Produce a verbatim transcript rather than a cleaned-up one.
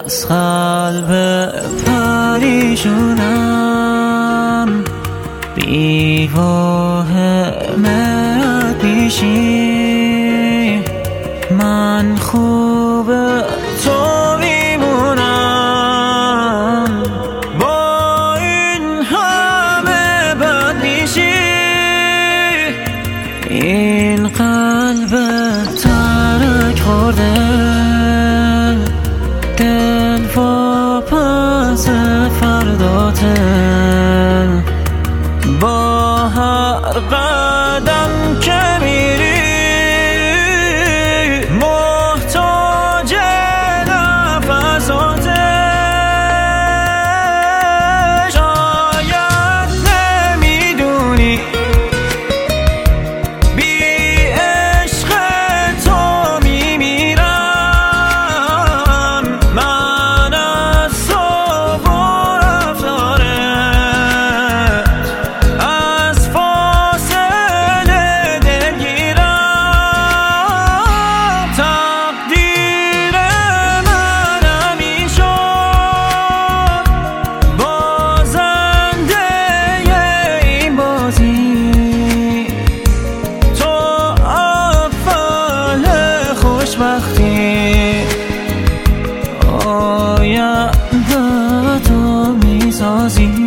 از قلب پریشونم بی واهمت میشی. من خوب تو میمونم با این همه بد میشی. این قلب ترک خورده دل واپس فرداته. با هر قدم که میری محتاج نفساته. شاید نمیدونی بی عشق تو میمیرم. من از تو و رفتارت از فاصله دلگیرم. تقدیر من همین شد بازنده این بازی. تو اول خوشبختی آینده تو میسازی.